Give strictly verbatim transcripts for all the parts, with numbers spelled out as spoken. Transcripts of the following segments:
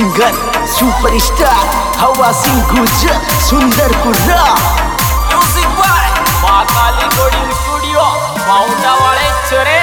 singer superstar Hawa Singh Gujar Sundarpura music by Mahakali कोडिंग studio पाऊंटावाळे चरे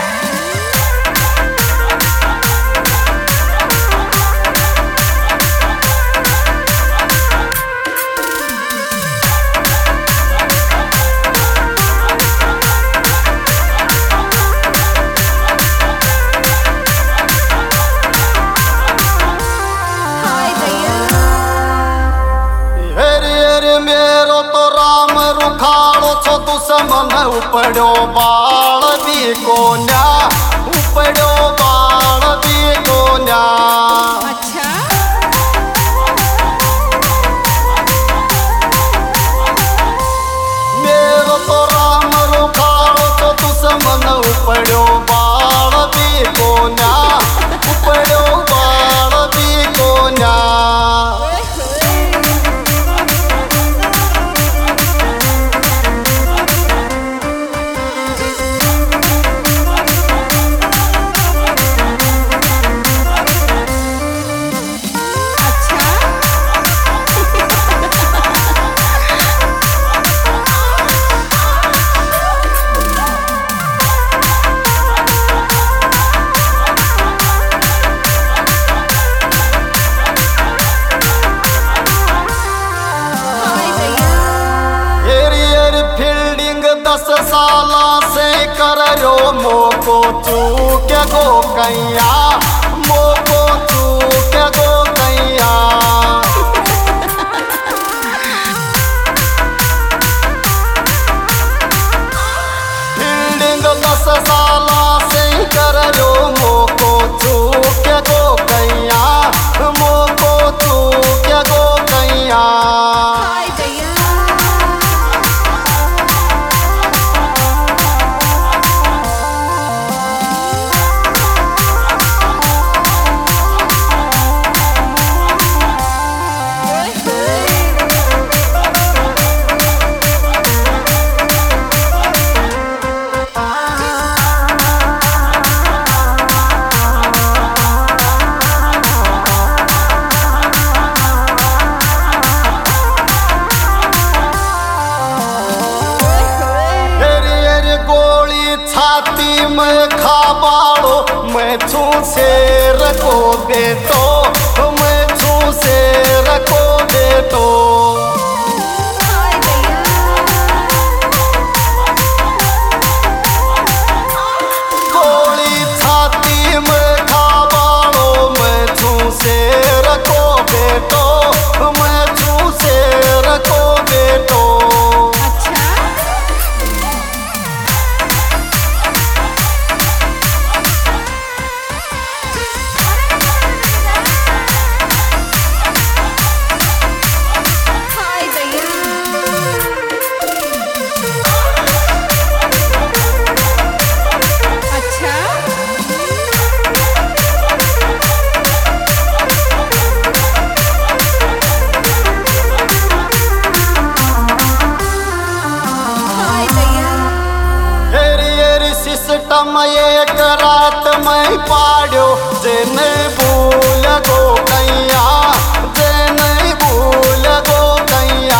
दुश्मन उपड़ो बाल भी कोन्या उपड़ो बाल भी कोन्या अच्छा मेरो तो राम रुखाड़ो तो दुश्मन उपड़ो बाल भी कोन्या उपड़ो बाल भी कोन्या दस साला से कर रो मोको चूक गो कैया मोको चूक गो कैया फील्डिंग दस साला से कर रो मोको चूक गो कैया मोको चूक गो कैया छाती में खाबाड़ो मैं छू शेर को बेटो मैं छू शेर को बेटो गोली छाती में खाबाड़ो मैं छू शेर को बेटो मैं छू शेर को बेटो सिस्टम एक रात में पाड़ो जे नहीं भूल गो कैया जे नहीं भूल गो कैया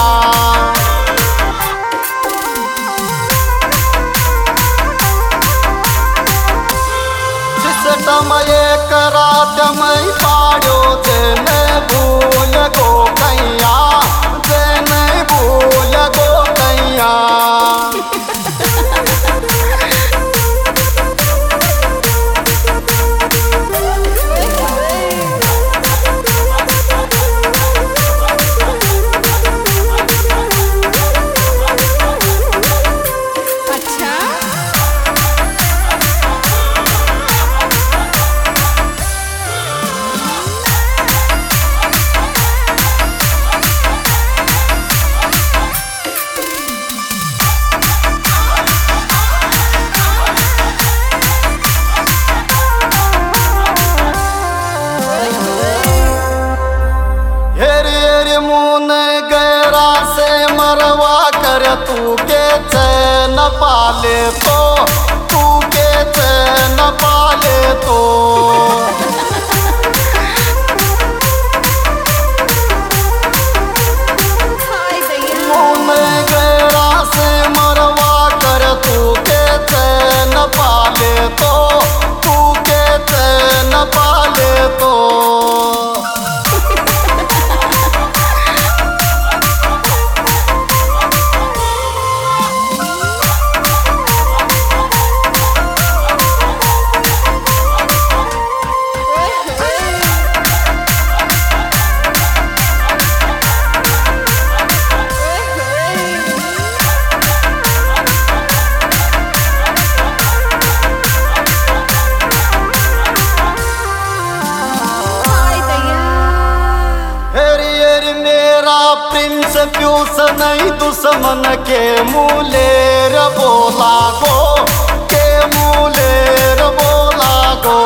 सिस्टम एक रात में पाड़ो जे नहीं भूल गो कैया जे नहीं भूल गो कैया तू के चैन पाले तो तू के चैन पाले तो प्रिंस प्यूस नहीं दुश्मन के मुलेर बोला गो के मुलेर बोला गो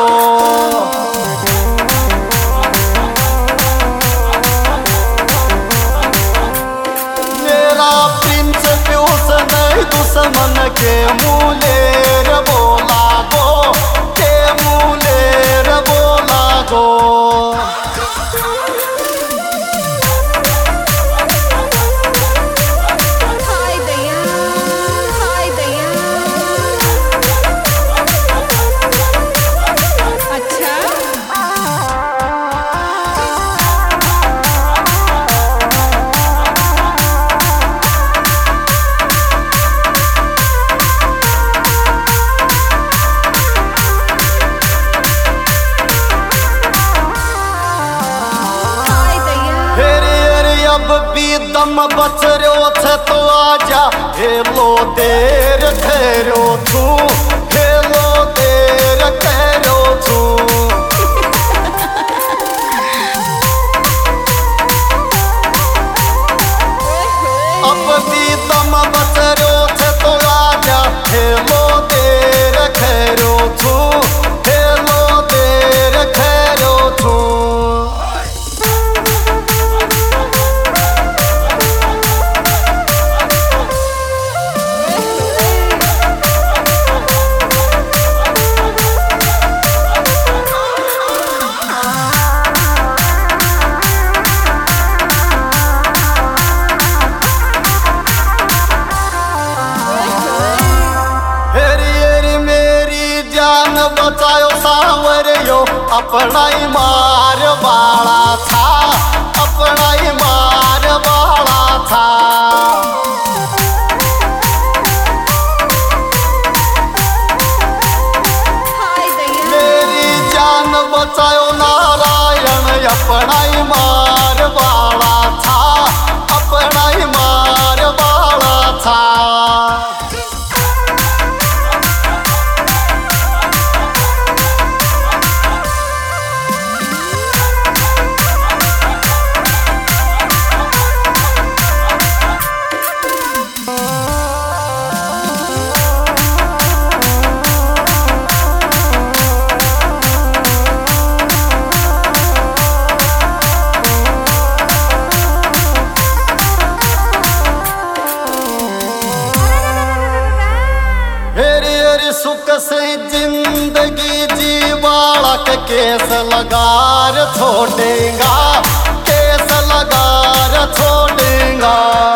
मेरा प्रिंस प्यूस नहीं दुश्मन के मुलेर बोला गो के मुलेर बोला गो अब भी दम बच रो छे तो आजा हेलो देर ठहरो तू हेलो देर ठहरो तू अब भी दम बच रो छे तो आजा हेलो देर ठहरो तू हेलो देर ठहरो तू बचायो सावरियो अपना ही मार बाड़ा था अपना ही मार बाड़ा था मेरी जान बचायो नारायण अपना ही मार बाड़ा था अपना ही मार बाड़ा था सुख से जिंदगी जीवाड़ा के केस लगार छोड़ेगा केस लगार छोड़ेगा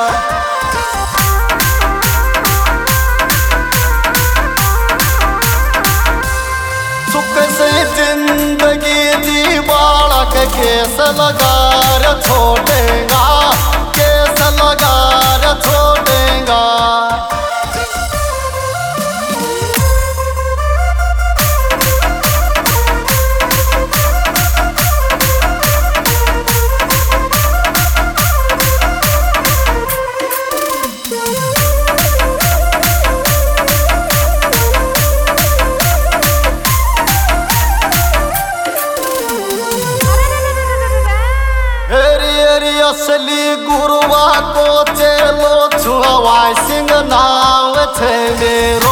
सुख से जिंदगी जीवाड़ा के केस लगार छोड़ेगा केस लगार छोड़ेगा असली गुरुवा को चलो छुआ सिंह नाव थे मेरे